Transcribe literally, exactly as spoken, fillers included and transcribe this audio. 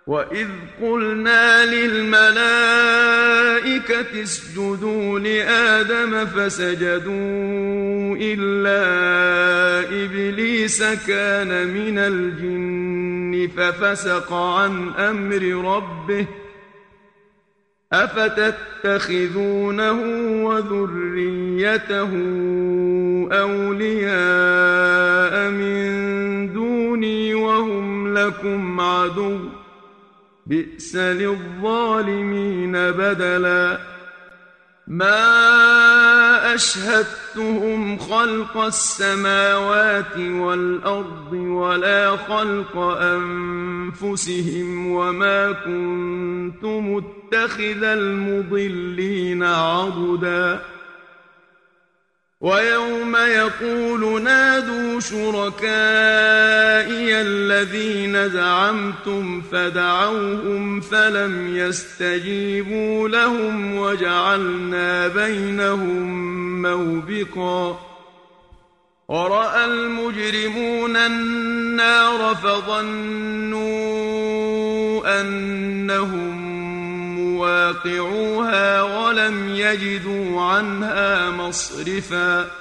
وَإِذْ قُلْنَا لِلْمَلَائِكَةِ اسْجُدُوا لِآدَمَ فَسَجَدُوا إِلَّا إِبْلِيسَ كَانَ مِنَ الْجِنِّ فَفَسَقَ عَنْ أَمْرِ رَبِّهِ أَفَتَتَّخِذُونَهُ وَذُرِّيَّتَهُ أَوْلِيَاءَ مِن دُونِي وَهُمْ لَكُمْ عَدُوٌّ بئس للظالمين بدلا ما أشهدتهم خلق السماوات والأرض ولا خلق أنفسهم وما كنت متخذ المضلين عضدا ويوم يقول نادوا شركائي الذين زعمتم فدعوهم فلم يستجيبوا لهم وجعلنا بينهم موبقا ورأى المجرمون النار فظنوا أنهم مواقعوها ولم يجدوا عنها مصرفا